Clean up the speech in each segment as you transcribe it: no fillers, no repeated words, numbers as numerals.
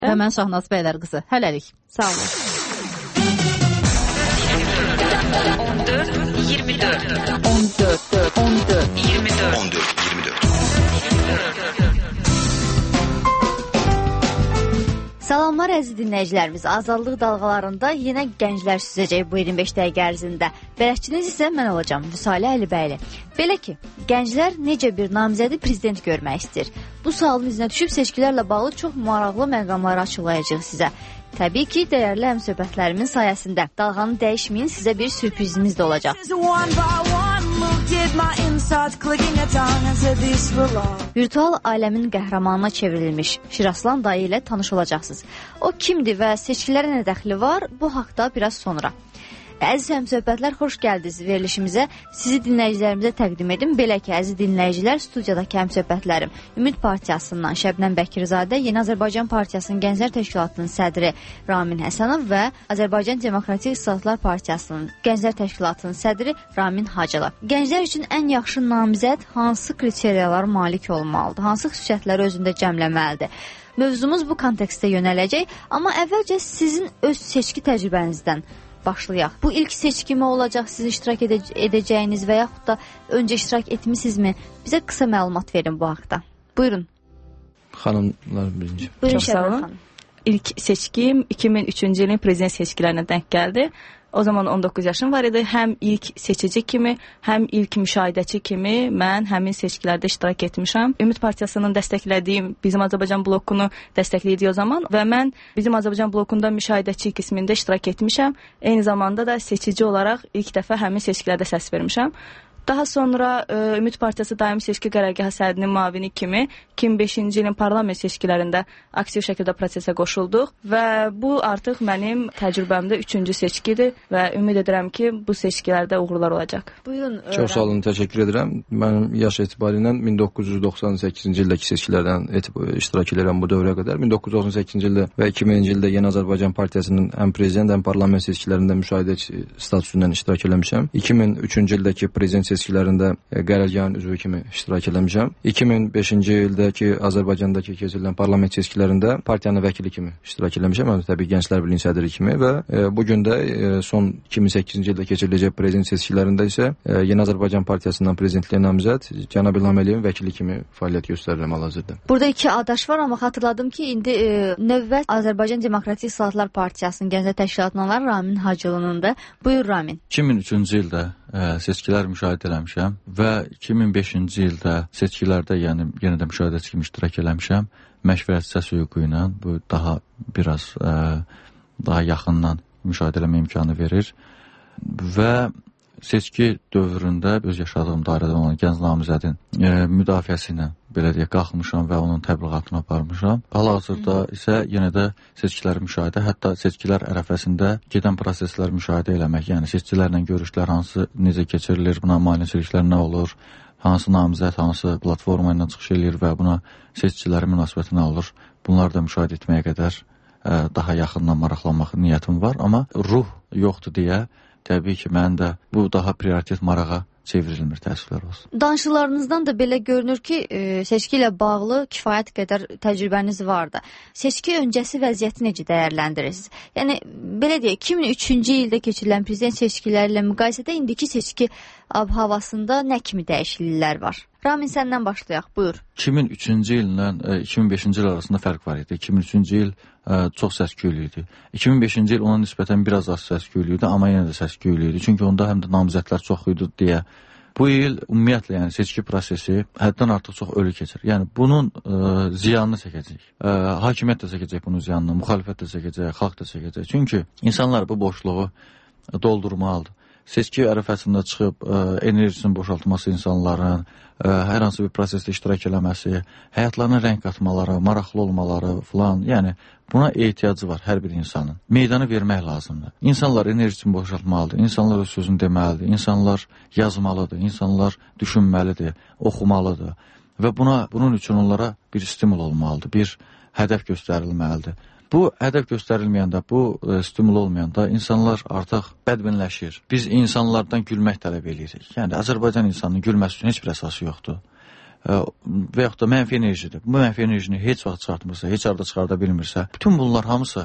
Və mən Şahnaz Bəylər qızı. Hələlik. Sağ olun. 14-24 Salamlar əziz dinləyicilərimiz. Azadlıq dalğalarında yenə gənclər süzəcək bu 25 dəqiqə ərzində. Bələdçiniz isə mən olacağım, Vüsalə Əlibəyli. Belə ki, gənclər necə bir namizədi prezident görmək istəyir? Bu sualın izinə düşüb seçkilərlə bağlı çox maraqlı məqamları açıqlayacağıq sizə. Təbii ki, dəyərli həmsöhbətlərimin sayəsində dalğanı dəyişməyin, sizə bir sürprizimiz də olacaq. Virtual aləmin qəhrəmanına çevrilmiş Şiraslan dayı ilə tanış olacaqsınız. O kimdir və seçkilərə nə dəxli var? Bu haqda biraz sonra. Əziz həmsöhbətlər, xoş gəldiniz verilişimizə. Sizi dinləyicilərimizə təqdim edim. Belə ki, əziz dinləyicilər, studiyadakı həmsöhbətlərim Ümid Partiyasından Şəbnəm Bəkirzadə, Yeni Azərbaycan Partiyasının Gənclər Təşkilatının sədri Ramin Həsənov və Azərbaycan Demokratik İslahatlar Partiyasının Gənclər Təşkilatının sədri Ramin Hacılı. Gənclər üçün ən yaxşı namizəd hansı kriteriyalara malik olmalıdır? Hansı xüsusiyyətləri özündə cəmləməlidir? Mövzumuz bu kontekstdə yönələcək, amma əvvəlcə sizin öz seçki təcrübənizdən başlayaq. Bu ilk seçkimi olacaq, siz iştirak edəcəyiniz və yaxud da öncə iştirak etmisinizmi? Bizə qısa məlumat verin bu haqda. Buyurun. Xanımlar birinci. Buyurun Şəbnəm xanım. İlk seçkim 2003-cü ilin prezident seçkilərinə denk gəldi. O zaman 19 yaşım var idi. Həm ilk seçici kimi, həm ilk müşahidəçi kimi mən həmin seçkilərdə iştirak etmişəm. Ümid Partiyasının dəstəklədiyim Bizim Azərbaycan blokunu dəstəkləyirdi o zaman və mən Bizim Azərbaycan blokunda müşahidəçi qismində iştirak etmişəm. Eyni zamanda da seçici olaraq ilk dəfə həmin seçkilərdə səs vermişəm. Daha sonra Ümid Partiyası daimi seçki qərargahı sədrinin müavini kimi 2005-ci ilin parlament seçkilərində aktiv şəkildə prosesə qoşulduq və bu artıq mənim təcrübəmdə 3-cü seçkidir və ümid edirəm ki, bu seçkilərdə uğurlar olacaq. Buyurun. Çox sağ olun, təşəkkür edirəm. Mənim yaş etibarilə 1998-ci ildəki seçkilərdən iştirak edirəm bu dövrə qədər. 1998-ci ildə və 2000-ci ildə Yeni Azərbaycan Partiyasının həm prezident, həm parlament seçkilərində müşahidəçi statusundan iştirak etmişəm. 2003-cü ildəki prezident seçkilərində qərargahın üzvü kimi iştirak etmişəm. 2005-ci ildəki Azərbaycandakı keçirilən parlament seçkilərində partiyanın vəkili kimi iştirak etmişəm. Yəni təbii Gənclər Birliyinin sədri kimi və bu gün də son 2008-ci ildə keçiriləcək prezident seçkilərində isə Yeni Azərbaycan Partiyasından prezidentliyə namizəd cənab İlham Əliyevin vəkili kimi fəaliyyət göstərirəm hal-hazırda. Burada iki adaş var, amma xatırladım ki, indi növbət Azərbaycan Demokratik İslahatlar Partiyasının Gənclər Təşkilatından olan Ramin Hacılınındır. Buyur Ramin. 2003-cü ildə seçkilər müşahidə eləmişəm və 2005-ci ildə seçkilərdə yenə də müşahidəçi kimi iştirak eləmişəm. Məşvərət səs hüququ ilə bu daha yaxından müşahidə eləmə imkanı verir və seçki dövründə öz yaşadığım dairədə olan gənc namizədin müdafiəsi ilə belə deyək qalxmışam və onun təbliğatını aparmışam. Hal-hazırda isə yenə də seçkiləri müşahidə, hətta seçkilər ərəfəsində gedən prosesləri müşahidə eləmək, yəni seçkilərlə görüşlər necə keçirilir, buna maneçiliklər nə olur, hansı namizəd, hansı platforma ilə çıxış edir və buna seçkilərin münasibəti nə olur, bunları da müşahidə etməyə qədər daha yaxından maraqlanmaq niyyətim var, amma ruh yoxdur deyə təbii ki, mənim də bu daha prioritet marağa çevrilmir, təəssüflər olsun. Danışıqlarınızdan da belə görünür ki, seçki ilə bağlı kifayət qədər təcrübəniz vardı. Seçki öncəsi vəziyyəti necə dəyərləndirirsiniz? Yəni, belə deyək, 2003-cü ildə keçirilən prezident seçkiləri ilə müqayisədə indiki seçki havasında nə kimi dəyişikliklər var? Ramin, səndən başlayaq, buyur. 2003-cü illə 2005-ci il arasında fərq var idi. 2003-cü il çox səs-küylü idi. 2005-ci il ona nisbətən biraz az səs-küylü idi, amma yenə də səs-küylü idi. Çünki onda həm də namizədlər çox idi deyə. Bu il ümumiyyətlə, yəni seçki prosesi həddən artıq çox ölü keçir. Yəni bunun ziyanını çəkəcək. Hakimiyyət də çəkəcək bunun ziyanını, müxalifət də çəkəcək, xalq da çəkəcək. Çünki insanlar bu boşluğu doldurmalıdır. Seçki ərəfəsində çıxıb enerjisini boşaltması insanların, hər hansı bir prosesdə iştirak eləməsi, həyatlarına rəng qatmaları, maraqlı olmaları filan, yəni buna ehtiyacı var hər bir insanın. Meydanı vermək lazımdır. İnsanlar enerjisini boşaltmalıdır, insanlar öz sözünü deməlidir, insanlar yazmalıdır, insanlar düşünməlidir, oxumalıdır və bunun üçün onlara bir stimul olmalıdır, bir hədəf göstərilməlidir. Bu hədəf göstərilməyəndə, bu stimul olmayanda insanlar artıq bədbinləşir. Biz insanlardan gülmək tələb edirik. Yəni Azərbaycan insanının gülməsi üçün heç bir əsası yoxdur. və yaxud da mənfi enerjidir. Bu mənfi enerjini heç vaxt çıxartmırsa, heç arada çıxarda bilmirsə, bütün bunlar hamısı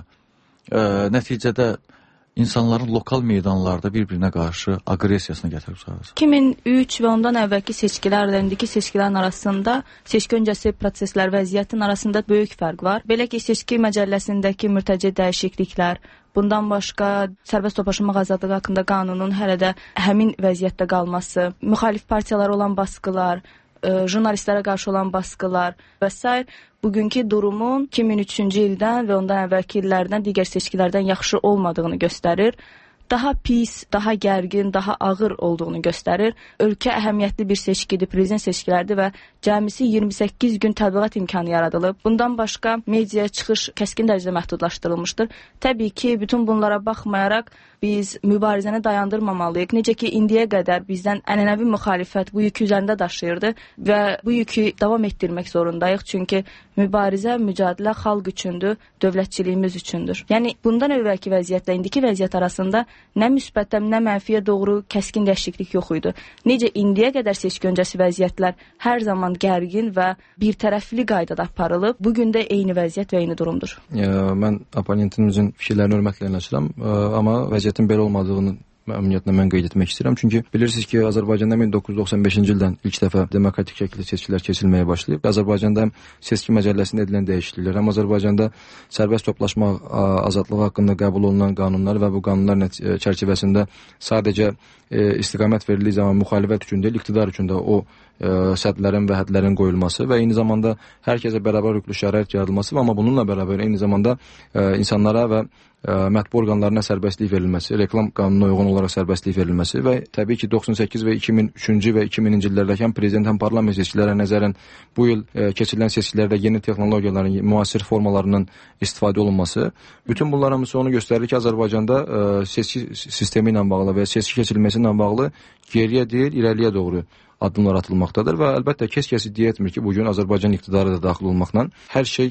nəticədə insanların lokal meydanlarda bir-birinə qarşı aqressiyasına gətirib çıxarır. 2003 və ondan əvvəlki seçkilərlə indiki seçkilərin arasında seçki öncəsi proseslər vəziyyətin arasında böyük fərq var. Belə ki, seçki məcəlləsindəki mürtəci dəyişikliklər, bundan başqa sərbəst toplaşmaq azadlığı haqqında qanunun hələ də həmin vəziyyətdə qalması, müxalif partiyalara olan baskılar, jurnalistlərə qarşı olan baskılar və s. bugünkü durumun 2003-cü ildən və ondan əvvəlki illərdən digər seçkilərdən yaxşı olmadığını göstərir. Daha pis, daha gərgin, daha ağır olduğunu göstərir. Ölkə əhəmiyyətli bir seçkidir, prezident seçkilərdir və cəmisi 28 gün təbliğat imkanı yaradılıb. Bundan başqa mediaya çıxış kəskin dərəcədə məhdudlaşdırılmışdır. Təbii ki, bütün bunlara baxmayaraq biz mübarizəni dayandırmamalıyıq. Necə ki, indiyə qədər bizdən ənənəvi müxalifət bu yükü üzərində daşıyırdı və bu yükü davam etdirmək zorundayıq. Çünki mübarizə, mücadilə xalq üçündür, dövlətçiliyimiz üçündür. Yəni, bundan əvvəlki vəziyyətlə indiki vəziyyət arasında nə müsbətə, nə mənfiyə doğru kəskin dəyişiklik yox idi. Necə indiyə qədər seçki öncəsi vəziyyətlər hər zaman gərgin və bir tərəfli qaydada aparılıb, bugün də eyni vəziyyət və eyni durumdur. Mən oponentimizin fikirlərini hörmətlə yanaşıram, amma vəziyyətin belə olmadığını ümumiyyətlə mən qeyd etmək istəyirəm. Çünki bilirsiniz ki, Azərbaycanda 1995-ci ildən ilk dəfə demokratik şəkildə seçkilər keçirilməyə başlayıb. Azərbaycanda seçki məcəlləsində edilən dəyişikliklər, həm Azərbaycanda sərbəst toplaşmaq azadlığı haqqında qəbul olunan qanunlar və bu qanunlar çərçivəsində sadəcə istiqamət verildiyi zaman müxalifət üçün deyil, iqtidar üçün də o sədlərin və hədlərin qoyulması və eyni zamanda hər kəsə bərabər hüquqlu şərait yaradılması, amma bununla bərabər eyni zamanda insanlara və mətbu orqanlarına sərbəstlik verilməsi, reklam qanununa uyğun olaraq sərbəstlik verilməsi və təbii ki 98 və 2003-cü və 2000-ci illərdəki həm prezident, həm parlament seçkilərə nəzərən bu il keçirilən seçkilərdə yeni texnologiyaların, müasir formalarının istifadə olunması, bütün bunlar hamısı onu göstərir ki, Azərbaycanda seçki sistemi ilə bağlı və seçki keçirilməsi ilə bağlı geriyə deyil, irəliyə doğru addımlar atılmaqdadır və əlbəttə kəs iddia etmir ki, bugün Azərbaycan iqtidarı da daxil olmaqla hər şey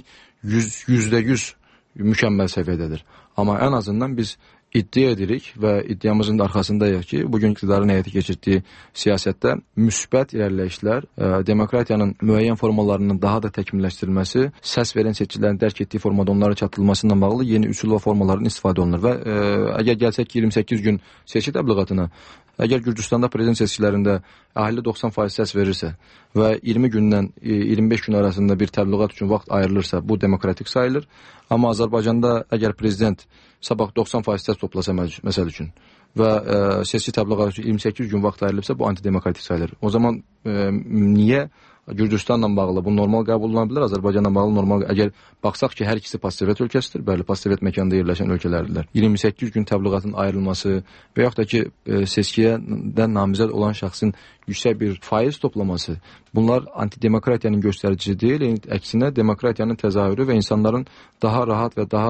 %100 mükəmməl səviyyədədir. Amma ən azından biz iddia edirik və iddiamızın da arxasındayıq ki, bugün iqtidarın həyata keçirdiyi siyasətdə müsbət irəliləyişlər, demokratiyanın müəyyən formalarının daha da təkmilləşdirilməsi, səs verən seçicilərin dərk etdiyi formada onlara çatdırılması ilə bağlı yeni üsul və formaların istifadə olunur və əgər gəlsək ki, 28 gün seçki təbliğatına, əgər Gürcüstanda prezident seçkilərində əhali 90% səs verirsə və 20 gündən 25 gün arasında bir təbliğat üçün vaxt ayrılırsa, bu demokratik sayılır. Amma Azərbaycanda əgər prezident sabah 90% səs toplasa məsəl üçün və seçki təbliğatı üçün 28 gün vaxt ayrılıbsa, bu antidemokratik sayılır. O zaman niyə Gürcüstanla bağlı bu normal qəbul oluna bilər, Azərbaycanla bağlı normal. Əgər baxsaq ki, hər ikisi postsovet ölkəsidir, bəli, postsovet məkanda yerləşən ölkələrdirlər. 28 gün təbliğatın ayrılması və yaxud da ki, seçkiyə namizəd olan şəxsin yüksək bir faiz toplaması, bunlar antidemokratiyanın göstəricisi deyil, əksinə demokratiyanın təzahürü və insanların daha rahat və daha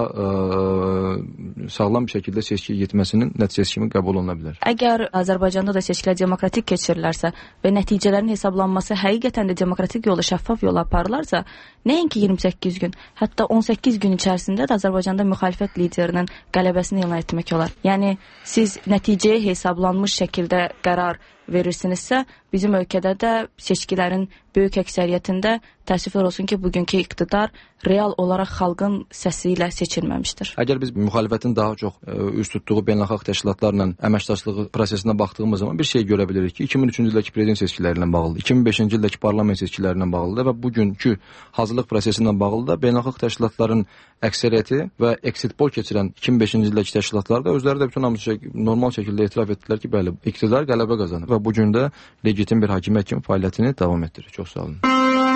sağlam bir şəkildə seçkiyə getməsinin nəticəsi kimi qəbul oluna bilər. Əgər Azərbaycanda da seçkilər demokratik keçirilərsə və nəticələrin hesablanması həqiqətən də demokratik yolu, şəffaf yola aparılarsa, nəinki 28 gün, hətta 18 gün içərisində də Azərbaycanda müxalifət liderinin qələbəsini elan etmək olar. Yəni, siz nəticəyə hesablanmış şəkildə qərar verirsinizsə, bizim ölkədə də seçkilərin böyük əksəriyyətində təəssüflər olsun ki, bugünkü iqtidar real olaraq xalqın səsi ilə seçilməmişdir. Əgər biz müxalifətin daha çox üst tutduğu beynəlxalq təşkilatlarla əməkdaşlığı prosesinə baxdığımız zaman bir şey görə bilirik ki, 2003-cü ildəki prezident seçkiləri ilə bağlıdır, 2005-ci ildəki parlament seçkiləri ilə bağlıdır və bugünkü hazırlıq prosesi ilə bağlı da beynəlxalq təşkilatların əksəriyyəti və exit poll keçirən 2005-ci ildəki təşkilatlar da özləri də bütün hamısı normal şəkildə etiraf etdilər ki, bəli, iqtidar qələbə qazanır və bugün də legitim bir hakimiyyət kimi fəaliyyətini davam etdirir. Çox sağ olun.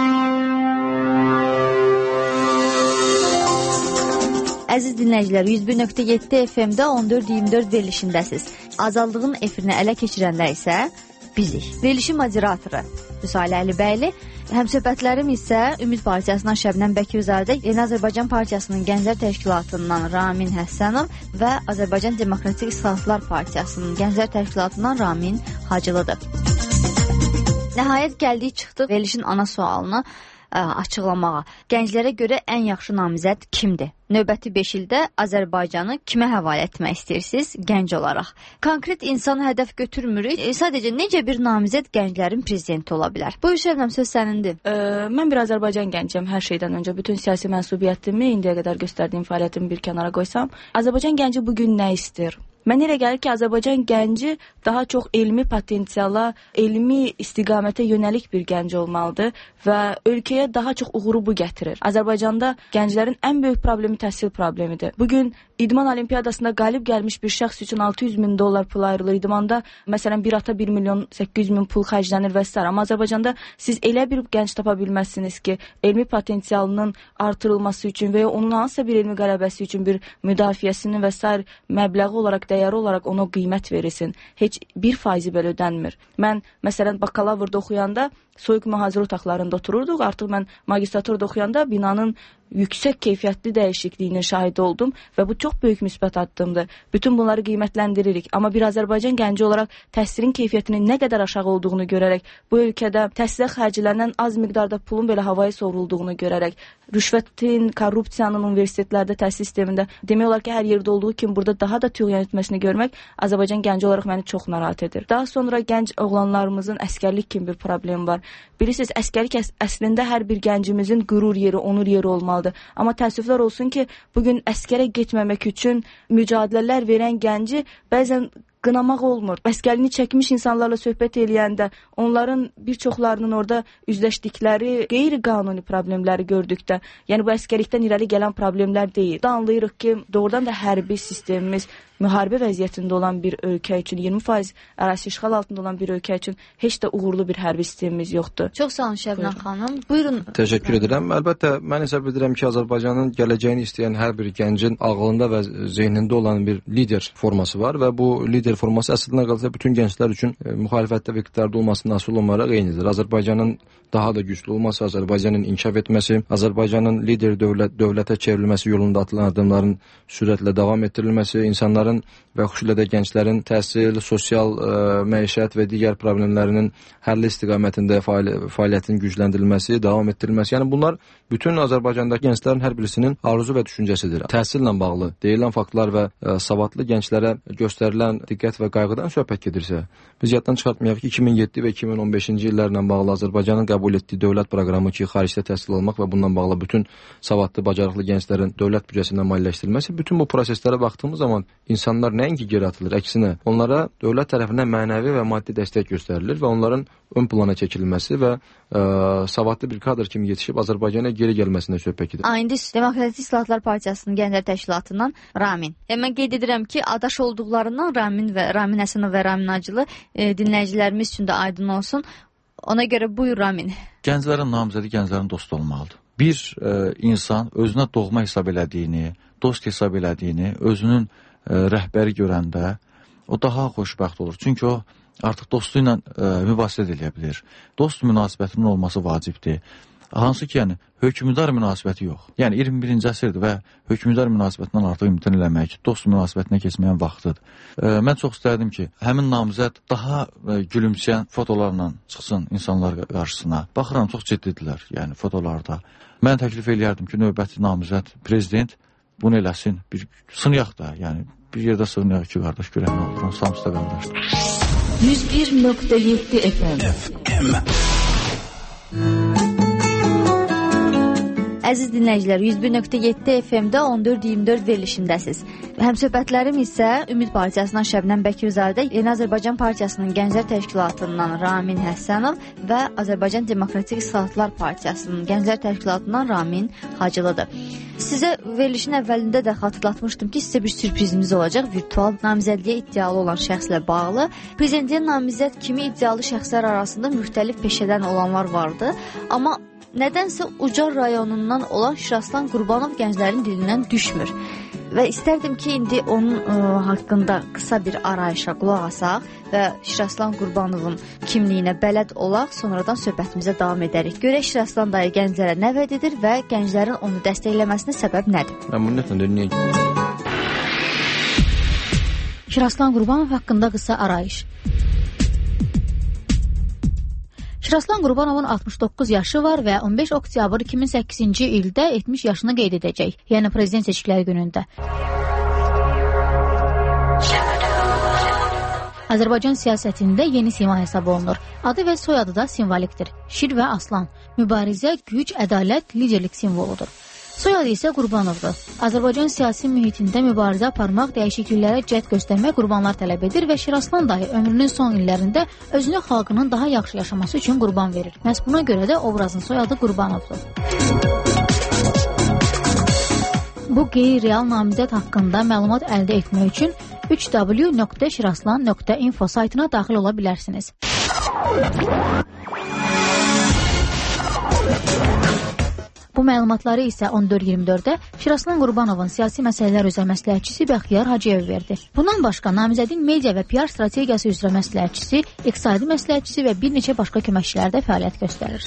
Əziz dinləyicilər, 101.7 FM-də 14-24 verilişindəsiz. Azadlığın efirini ələ keçirənlər isə bizik. Verilişin moderatoru Müsalə Əlibəyli, həmsöhbətlərim isə Ümid Partiyasından Şəbnəm Bəkirzadə, Yeni Azərbaycan Partiyasının Gənclər Təşkilatından Ramin Həsənov və Azərbaycan Demokratik İslahatlar Partiyasının Gənclər Təşkilatından Ramin Hacılıdır. Nəhayət gəldik, çıxdıq verilişin ana sualına. açıqlamağa. Gənclərə görə ən yaxşı namizəd kimdir? Növbəti 5 ildə Azərbaycanı kimə həvalə etmək istəyirsiniz gənc olaraq? Konkret insan hədəf götürmürük. Sadəcə necə bir namizəd gənclərin prezidenti ola bilər? Buyur Şəbnəm, söz sənindir. Mən bir Azərbaycan gəncəm hər şeydən öncə. Bütün siyasi mənsubiyyətimi, indiyə qədər göstərdiyim fəaliyyətimi bir kənara qoysam, Azərbaycan gənci bugün nə istəyir? Mən elə gəlir ki, Azərbaycan gənci daha çox elmi potensiala, elmi istiqamətə yönəlik bir gənc olmalıdır və ölkəyə daha çox uğuru bu gətirir. Azərbaycanda gənclərin ən böyük problemi təhsil problemidir. Bugün İdman Olimpiyadasında qalib gəlmiş bir şəxs üçün 600 min dollar pul ayrılır. İdmanda məsələn bir ata 1 milyon 800 min pul xərclənir və s. Amma Azərbaycanda siz elə bir gənc tapa bilməzsiniz ki, elmi potensialının artırılması üçün və ya onun hansısa bir elmi qələbəsi üçün bir müdafiəsinin və s. məbləği olaraq, dəyəri olaraq ona qiymət verilsin. Heç 1% belə ödənmir. Mən məsələn bakalavrda oxuyanda soyuq mühazirə otaqlarında otururduq. Artıq mən magistraturada oxuyanda binanın yüksək keyfiyyətli dəyişikliyinin şahidi oldum və bu çox böyük müsbət addımdır. Bütün bunları qiymətləndiririk. Amma bir Azərbaycan gənci olaraq təhsilin keyfiyyətinin nə qədər aşağı olduğunu görərək, bu ölkədə təhsilə xərclənən az miqdarda pulun belə havaya sovrulduğunu görərək, rüşvətin, korrupsiyanın universitetlərdə, təhsil sistemində demək olar ki, hər yerdə olduğu kimi burada daha da tüğyan etməsini görmək Azərbaycan gənci olaraq məni çox narahat edir. Daha sonra gənc oğlanlarımızın əskərlik kimi bir problemi var. Bilirsiniz, əskərlik əslində hər bir gəncimizin qürur yeri, onur yeri olmalıdır. Amma təəssüflər olsun ki, bugün əskərə getməmək üçün mücadilələr verən gənci bəzən qınamaq olmur. Əskərliyini çəkmiş insanlarla söhbət eləyəndə, onların bir çoxlarının orada üzləşdikləri qeyri-qanuni problemləri gördükdə, yəni bu əskərlikdən irəli gələn problemlər deyil. Anlayırıq ki, doğrudan da hərbi sistemimiz müharibə vəziyyətində olan bir ölkə üçün, 20% ərazi işğal altında olan bir ölkə üçün heç də uğurlu bir hərbi sistemimiz yoxdur. Çox sağ olun Şəbnəm xanım. Buyurun. Təşəkkür edirəm. Əlbəttə, mən hesab edirəm ki, Azərbaycanın gələcəyini istəyən hər bir gəncin ağlında və zehnində olan bir lider forması var və bu lider forması əslində qalsa bütün gənclər üçün müxalifətdə və iqtidarda olmasının asıl olaraq eynidir. Azərbaycanın daha da güclü olması, Azərbaycanın inkişaf etməsi, Azərbaycanın lider dövlətə çevrilməsi yolunda atılan addımların sürətlə davam etdirilməsi, insanların və xüsusilə də gənclərin təhsil, sosial məişət və digər problemlərinin həlli istiqamətində fəaliyyətin gücləndirilməsi, davam etdirilməsi. Yəni bunlar bütün Azərbaycandakı gənclərin hər birisinin arzu və düşüncəsidir. Təhsillə bağlı deyilən faktlar və savadlı gənclərə göstərilən diqqət və qayğıdan söhbət gedirsə, biz yaddan çıxartmayaq ki, 2007 və 2015-ci illərlə bağlı Azərbaycanın qəbul etdiyi dövlət proqramı ki, xaricdə təhsil almaq və bununla bağlı bütün savadlı, bacarıqlı gənclərin dövlət büdcəsindən maliyyələşdirilməsi, bütün bu proseslərə baxdığımız zaman insanlar nəinki geri atılır, əksinə onlara dövlət tərəfindən mənəvi və maddi dəstək göstərilir və onların ön plana çəkilməsi və savadlı bir kadr kimi yetişib Azərbaycana geri gəlməsinə söhbət gedir. İndi Demokratik İslahatlar Partiyasının Gənclər Təşkilatından Ramin. Mən qeyd edirəm ki, adaş olduqlarından Ramin Həsənov və Ramin Acılı dinləyicilərimiz üçün də aydın olsun. Ona görə buyur Ramin. Gənclərin namizədi gənclərin dostu olmalıdır. Bir insan özünə doğma hesab elədiyini, dost hesab elədiyini, özünün rəhbəri görəndə o daha xoşbəxt olur. Çünki o artıq dostu ilə mübahisə edə bilir. Dost münasibətinin olması vacibdir. Hansı ki, yəni, hökmdar münasibəti yox. Yəni, 21-ci əsrdir və hökmdar münasibətindən artıq imtina eləmək, dost münasibətinə keçməyən vaxtıdır. Mən çox istərdim ki, həmin namizəd daha gülümsəyən fotolarla çıxsın insanlar qarşısına. Baxıram, çox ciddidirlər, yəni, fotolarda. Mən təklif eləyərdim ki, növbəti namizəd prezident bunu eləsin, bir sınıyaq da, yəni, bir yerdə sınıyaq ki, qardaş, görək nə olur, samsıda qardaşdır. 101.7 FM. Əziz dinləyicilər, 101.7 FM-də 14-24 verilişindəsiz. Həmsöhbətlərim isə Ümid Partiyasından Şəbnəm Bəkirzadə, Yeni Azərbaycan Partiyasının Gənclər Təşkilatından Ramin Həsənov və Azərbaycan Demokratik İslahatlar Partiyasının Gənclər Təşkilatından Ramin Hacılıdır. Sizə verilişin əvvəlində də xatırlatmışdım ki, sizə bir sürprizimiz olacaq. Virtual namizədliyə iddialı olan şəxslə bağlı. Prezidentliyə namizəd kimi iddialı şəxslər arasında müxtəlif peşədən olanlar vardı. Amma nədənsə Ucar rayonundan olan Şiraslan Qurbanov gənclərin dilindən düşmür. Və istərdim ki, indi onun haqqında qısa bir arayışa qulaq asaq və Şiraslan Qurbanovun kimliyinə bələd olaq, sonradan söhbətimizə davam edərik. Görək Şiraslan dayı gənclərə nə vəd edir və gənclərin onu dəstəkləməsinə səbəb nədir? Ümumiyyətlə də niyə? Şiraslan Qurbanov haqqında qısa arayış. Şiraslan Qurbanovun 69 yaşı var və 15 oktyabr 2008-ci ildə 70 yaşını qeyd edəcək, yəni prezident seçkiləri günündə. Azərbaycan siyasətində yeni sima hesab olunur. Adı və soyadı da simvolikdir. Şir və aslan. Mübarizə, güc, ədalət, liderlik simvoludur. Soyadı isə Qurbanovdur. Azərbaycan siyasi mühitində mübarizə aparmaq, dəyişikliklərə cəhd göstərmək qurbanlar tələb edir və Şiraslan dayı ömrünün son illərində özünü xalqının daha yaxşı yaşaması üçün qurban verir. Məhz buna görə də obrazın soyadı Qurbanovdur. Bu qeyri-real namizəd haqqında məlumat əldə etmək üçün www.shiraslan.info saytına daxil ola bilərsiniz. Bu məlumatları isə 14-24-də Şiraslan Qurbanovun siyasi məsələlər üzrə məsləhətçisi Bəxtiyar Hacıyev verdi. Bundan başqa namizədin media və PR strategiyası üzrə məsləhətçisi, iqtisadi məsləhətçisi və bir neçə başqa köməkçilər də fəaliyyət göstərir.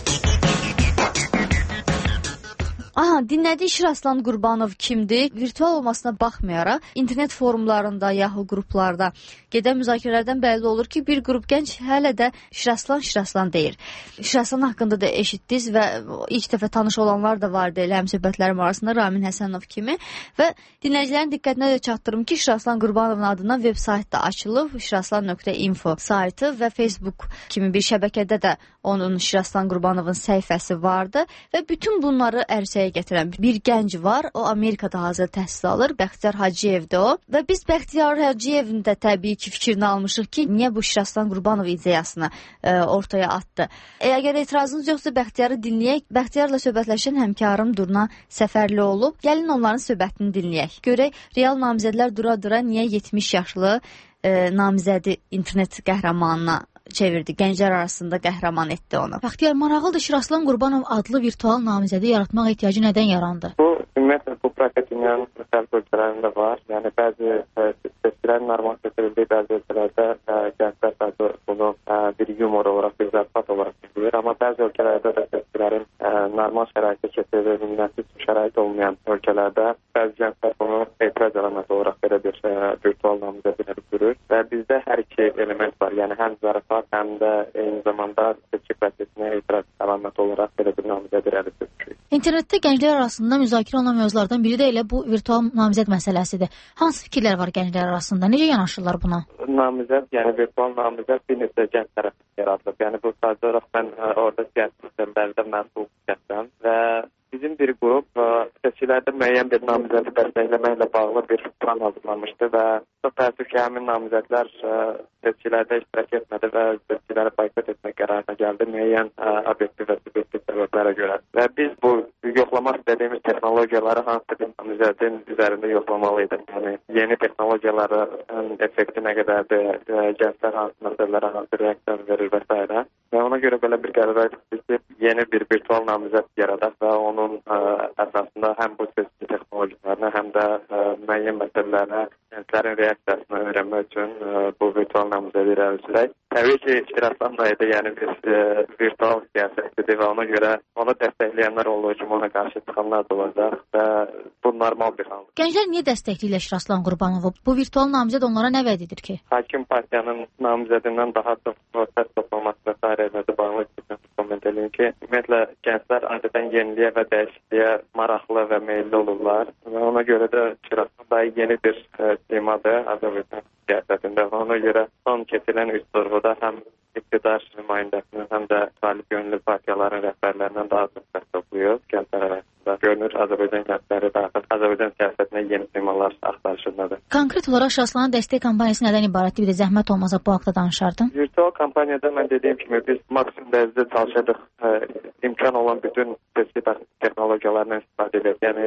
Dinlədiyi Şiraslan Qurbanov kimdir? Virtual olmasına baxmayaraq, internet forumlarında, Yahoo qruplarda gedən müzakirələrdən bəlli olur ki, bir qrup gənc hələ də Şiraslan deyir. Şiraslan haqqında da eşitdiniz və ilk dəfə tanış olanlar da vardı elə həmsöhbətlərim arasında Ramin Həsənov kimi və dinləyicilərin diqqətinə də çatdırım ki, Şiraslan Qurbanovun adına veb sayt da açılıb, shiraslan.info saytı və Facebook kimi bir şəbəkədə də onun Şiraslan Qurbanovun səhifəsi vardı və bütün bunları ərsəyə gətirən bir gənc var. O Amerikada hazır təhsil alır. Bəxtiyar Hacıyevdir o. Və biz Bəxtiyar Hacıyevin də təbii ki fikrini almışıq ki, niyə bu Şiraslan Qurbanov ideyasını ortaya atdı. Əgər etirazınız yoxsa Bəxtiyarı dinləyək. Bəxtiyarla söhbətləşən həmkarım Durna Səfərli olub. Gəlin onların söhbətini dinləyək. Görək real namizədlər dura-dura niyə 70 yaşlı namizədi internet qəhrəmanına çevirdi. Gənclər arasında qəhrəman etdi onu. Bəxtiyar, maraqlıdır, Şiraslan Qurbanov adlı virtual namizədi yaratmaq ehtiyacı nədən yarandı? Bu, ümumiyyətlə, bu proses dünyanın müxtəlif ölkələrində var. Yəni, bəzi seçkilərin normal seçirildiyi bəzi ölkələrdə gənclər bəzi bunu bir yumor olaraq, bir zərfat olaraq bilir. Amma bəzi ölkələrdə də seçkilərin normal şəraitdə keçirilməsi üçün şərait olmayan ölkələrdə bəzi gənclər bunu etiraz eləməsi olaraq belə bir virtual namizədiləri görür. Və bizdə hər iki element var. Yəni, həm zərfat, həm də eyni zamanda seçki prosesinə etiraz əlaməti olaraq belə bir namizəd irəli sürmüşük. İnternetdə gənclər arasında müzakirə olunan mövzulardan biri də elə bu virtual namizəd məsələsidir. Hansı fikirlər var gənclər arasında? Necə yanaşırlar buna? Namizəd, yəni virtual namizəd bir neçə gənc tərəfindən yaradılıb. Yəni bu sadəcə olaraq mən orada siyasi məsələlərdə məsul şəxsəm və bizim bir qrup seçkilərdə müəyyən bir namizədi dəstəkləməklə bağlı bir plan hazırlanmışdı və çox təəssüf ki, həmin namizədlər seçkilərdə iştirak etmədi və seçkiləri boykot etmək qərarına gəldi müəyyən obyektiv və subyektiv səbəblərə görə. Və biz bu yoxlamaq istədiyimiz texnologiyaları hansı bir namizədin üzərində yoxlamalıydık. Yəni yeni texnologiyaların effekti nə qədərdir, gənclər hansı məsələlərə hansı reaksiya verir və s. Və ona görə belə bir qərara etdik ki, yeni bir virtual namizəd yaradaq və onun əsasında həm bu seçki texnologiyalarına, həm də müəyyən məsələlərə gənclərin reaksiyasını öyrənmək üçün bu virtual namizədi irəli sürək. Təbii ki, Şiraslan dayıda yəni bir virtual siyasətdir və ona görə onu dəstəkləyənlər olduğu kimi ona qarşı çıxanlar da olacaq və bu normal bir haldır. Gənclər niyə dəstəkləyirlər Şiraslan Qurbanov'u? Bu virtual namizəd onlara nə vəd edir ki? Hakim partiyanın namizədindən daha çox səs toplaması və s. ilə bağlı komment edeyim ki, ümumiyyətlə gənclər adətən yeniliyə və dəyişikliyə maraqlı və meyilli olurlar və ona görə də Şiraslan dayı yeni bir temadır Azərbaycan siyasətində və ona görə son keçirilən üç sorğuda həm iqtidar nümayəndəsinin, həm də talib gönüllü partiyaların rəhbərlərindən daha çox səs toplayır gənclər arasında. Görünür, Azərbaycan gəncləri də Azərbaycan siyasətinə yeni temalar axtarışındadır. Konkret olaraq Şiraslanın dəstək kampaniyası nədən ibarətdir? Bir də zəhmət olmasa bu haqda danışardın. Virtual kampaniyada mən dediyim kimi biz maksimum dərəcədə çalışırdıq imkan olan bütün seçki texnologiyalarından istifadə edək. Yəni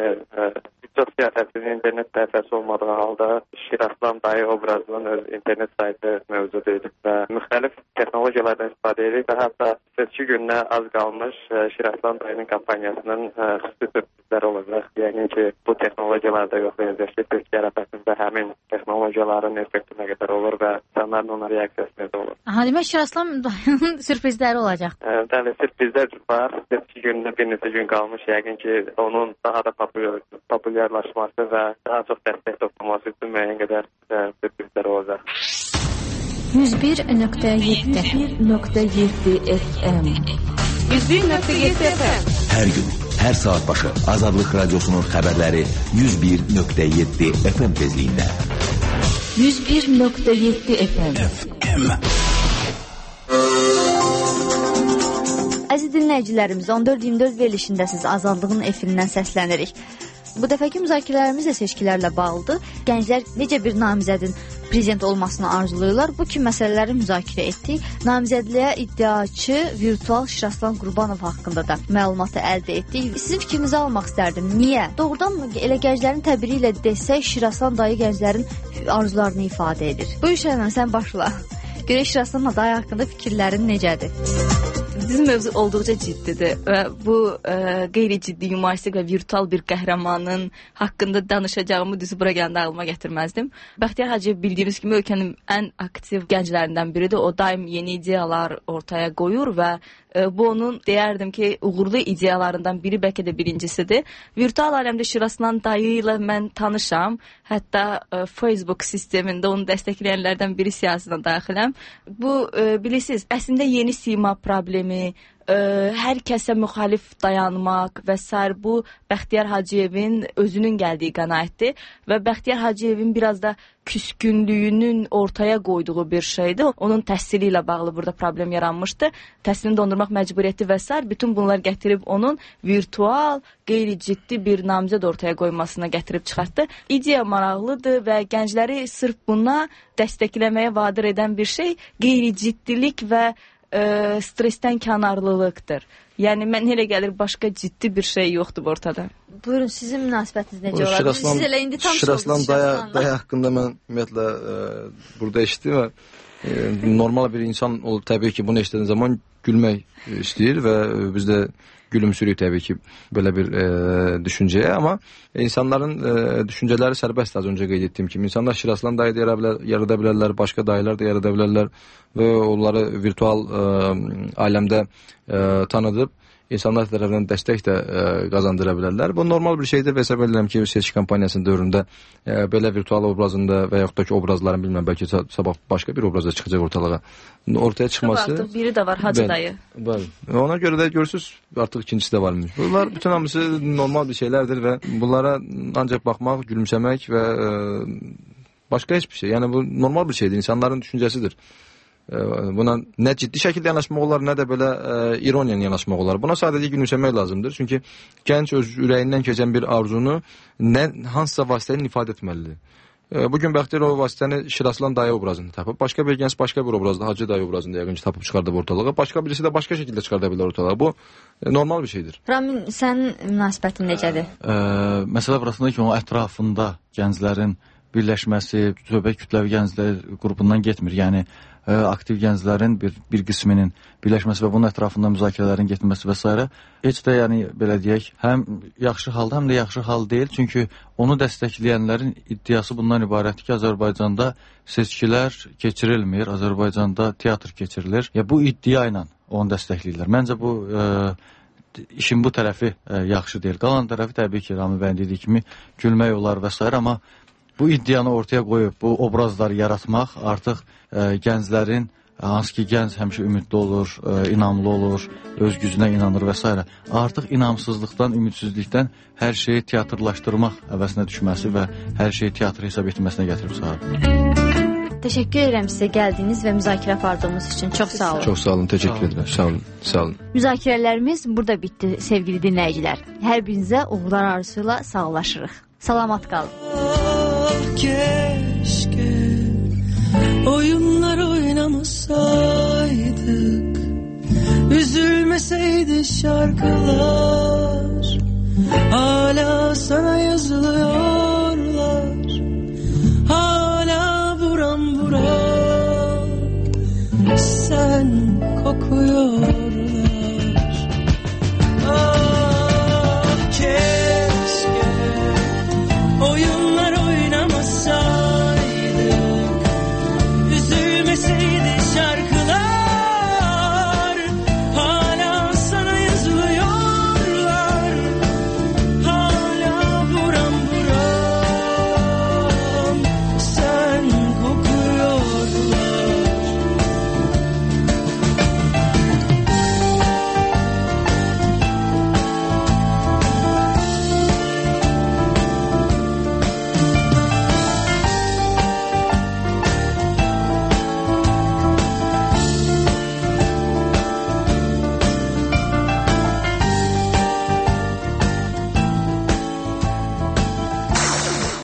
çox siyasətçinin internet səhifəsi olmadığı halda Şiraslan dayı obrazının öz internet saytı mövcud idi və müxtəlif texnologiyalardan istifadə edirik və hətta seçki gününə az qalmış Şiraslan dayının kampaniyasının xüsusi sürprizləri olacaq. Yəni ki, bu texnologiyalarda yoxlayacaq ki, seçki ərəfəsində həmin texnologiyaların effekti nə qədər olur və insanların ona reaksiyası necə olur. Demək Şiraslan dayının sürprizləri olacaq. Bəli, sürprizlər var. Seçki gününə bir neçə gün qalmış. Yəqin ki, onun daha da populyarlaşması və daha çox dəstək toplaması üçün müəyyən qədər sürprizlər olacaq. 101.7 FM. 101.7 FM. Hər gün, hər saat başı Azadlıq Radiosunun xəbərləri 101.7 FM tezliyində. 101.7 FM. Əziz dinləyicilərimiz, 14-24 verilişindəsiz, Azadlığın efirindən səslənirik. Bu dəfəki müzakirələrimiz də seçkilərlə bağlıdır. Gənclər necə bir namizədin prezident olmasını arzulayırlar? Bu kimi məsələləri müzakirə etdik. Namizədliyə iddiaçı virtual Şiraslan Qurbanov haqqında da məlumatı əldə etdik. Sizin fikrinizi almaq istərdim. Niyə? Doğrudan elə gənclərin təbiri ilə desək, Şiraslan dayı gənclərin arzularını ifadə edir. Bu işlərlə sən başla. Görək Şiraslan dayı haqqında fikirlərin necədir? Bizim mövzu olduqca ciddidir və bu qeyri-ciddi, yumoristik və virtual bir qəhrəmanın haqqında danışacağımı düzü bura gələndə ağlıma gətirməzdim. Bəxtiyar Hacıyev bildiyimiz kimi ölkənin ən aktiv gənclərindən biridir. O daim yeni ideyalar ortaya qoyur və bu onun deyərdim ki, uğurlu ideyalarından biri, bəlkə də birincisidir. Virtual aləmdə Şiraslan dayı ilə mən tanışam. Hətta Facebook sistemində onu dəstəkləyənlərdən biri siyasətə daxiləm. Bu, bilirsiniz, əslində yeni sima problemi, hər kəsə müxalif dayanmaq və s. bu Bəxtiyar Hacıyevin özünün gəldiyi qənaətdir və Bəxtiyar Hacıyevin biraz da küskünlüyünün ortaya qoyduğu bir şeydir. Onun təhsili ilə bağlı burada problem yaranmışdı. Təhsilini dondurmaq məcburiyyəti və s. bütün bunlar gətirib onun virtual, qeyri-ciddi bir namizəd ortaya qoymasına gətirib çıxartdı. İdeya maraqlıdır və gəncləri sırf buna dəstəkləməyə vadir edən bir şey qeyri-ciddilik və stresten kənarlılıqdır. Yəni mən elə gəlir başqa ciddi bir şey yoxdur ortada. Buyurun, sizin münasibətiniz necə olar? Siz elə indi tanış oldunuz Şiraslan dayı haqqında mən ümumiyyətlə burada eşitdim və normal bir insan olub təbii ki bunu eşidən zaman gülmək istəyir və biz də gülümsürük təbii ki belə bir düşüncəyə, amma insanların düşüncələri sərbəst, az öncə qeyd etdiyim kimi. İnsanlar Şiraslan dayı da yarada bilərlər, başqa dayılar da yarada bilərlər və onları virtual aləmdə tanıdıb insanlar tərəfindən dəstək də qazandıra bilərlər. Bu normal bir şeydir və hesab edirəm ki, seçki kampaniyasının dövründə belə virtual obrazında və yaxud da ki obrazların bilməm, bəlkə sabah başqa bir obrazda çıxacaq ortalığa. Ortaya çıxması... Artıq biri də var, Hacı dayı. Ona görə də görürsünüz, artıq ikincisi də varmış. Bunlar bütün hamısı normal bir şeylərdir və bunlara ancaq baxmaq, gülümsəmək və başqa heç bir şey. Yəni bu normal bir şeydir, insanların düşüncəsidir. Buna nə ciddi şəkildə yanaşmaq olar, nə də belə ironiyan yanaşmaq olar. Buna sadəcə gülümsəmək lazımdır. Çünki gənc öz ürəyindən keçən bir arzunu hansısa vasitənin ifadə etməlidir. Bugün Bəxtiyar o vasitəni Şiraslan dayı obrazında tapıb, başqa bir gənc başqa bir obrazda Hacı dayı obrazında yəqin ki tapıb çıxardıb ortalığa, başqa birisi də başqa şəkildə çıxarda bilər ortalığa. Bu normal bir şeydir. Ramin, sənin münasibətin necədir? Məsələ burasında ki, onun ətrafında gənclərin birləşməsi, söhbət kütləvi gənclər qrupundan getmir. Yəni aktiv gənclərin bir qisminin birləşməsi və bunun ətrafında müzakirələrin getməsi və s. heç də yəni belə deyək, həm yaxşı halda, həm də yaxşı hal deyil. Çünki onu dəstəkləyənlərin iddiası bundan ibarətdir ki, Azərbaycanda seçkilər keçirilmir, Azərbaycanda teatr keçirilir. Bu iddia ilə onu dəstəkləyirlər. Məncə bu işin bu tərəfi yaxşı deyil. Qalan tərəfi təbii ki, Rami bəyin dediyi kimi gülmək olar və s. amma bu iddianı ortaya qoyub, bu obrazları yaratmaq artıq gənclərin, hansı ki gənc həmişə ümidli olur, inamlı olur, öz gücünə inanır və s. artıq inamsızlıqdan, ümidsizlikdən hər şeyi teatrlaşdırmaq əvəzinə düşməsi və hər şeyi teatr hesab etməsinə gətirib çıxarır. Təşəkkür edirəm sizə gəldiyiniz və müzakirə apardığımız üçün. Çox sağ olun. Çox sağ olun, təşəkkür edirəm. Sağ olun, sağ olun. Müzakirələrimiz burada bitdi, sevgili dinləyicilər. Hər birinizə uğurlar arzusuyla sağollaşırıq. Salamat qalın. Keşke oyunlar oynamasaydık, üzülmeseydi şarkılar, hala sana